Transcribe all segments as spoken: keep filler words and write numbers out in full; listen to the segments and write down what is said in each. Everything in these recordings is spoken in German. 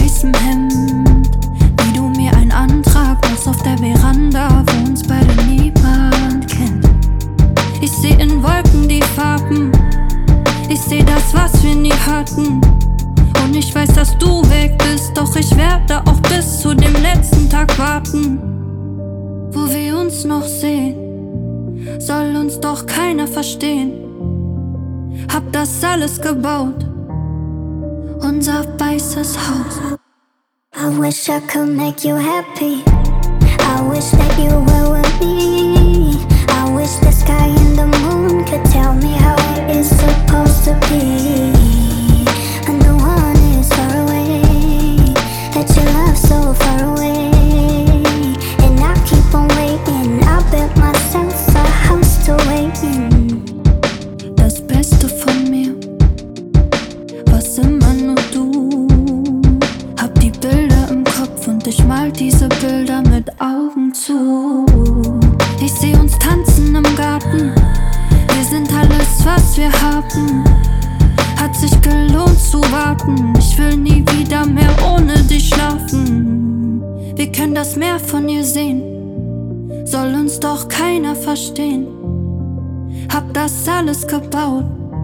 weißem Hemd, wie du mir einen Antrag machst auf der Veranda, wo uns beide niemand kennt. Ich seh in Wolken die Farben, ich seh das, was wir nie hatten. Und ich weiß, dass du weg bist, doch ich werde auch bis zu dem letzten Tag warten. Wo wir uns noch sehen, soll uns doch keiner verstehen. Hab das alles gebaut, unser weißes Haus. I wish I could make you happy. I wish that you were with me. I wish the sky and the moon could tell me how it is supposed to be. And the one is far away, that you love so far away. And I keep on waiting, I built myself a house to wait in. Das Beste von mir, was immer nur du. Hab die Bilder im Kopf und ich mal diese Bilder mit Augen zu. Ich seh uns tanzen im Garten, wir sind alles, was wir haben. Hat sich gelohnt zu warten, ich will nie wieder mehr ohne dich schlafen. Wir können das Meer von ihr sehen, soll uns doch keiner verstehen. Hab das alles gebaut,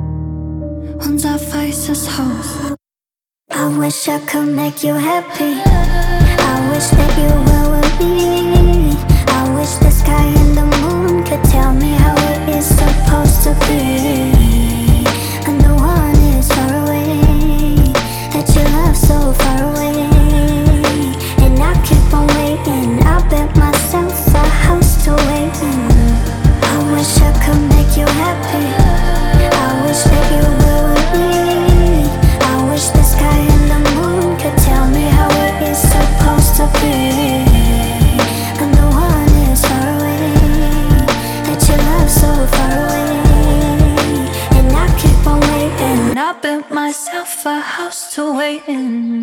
unser weißes Haus. I wish I could make you happy. I wish that you were with me. I wish the sky and the moon could tell me how it is supposed to be. And the one is far away, that you love so far away. And I keep on waiting, I built myself a house to wait in. I wish I could make you happy. I wish that you were with me. I wish the sky and the moon could tell me how it is supposed to be. And the one is far away, that you love so far away. And I keep on waiting, I built myself a house to wait in.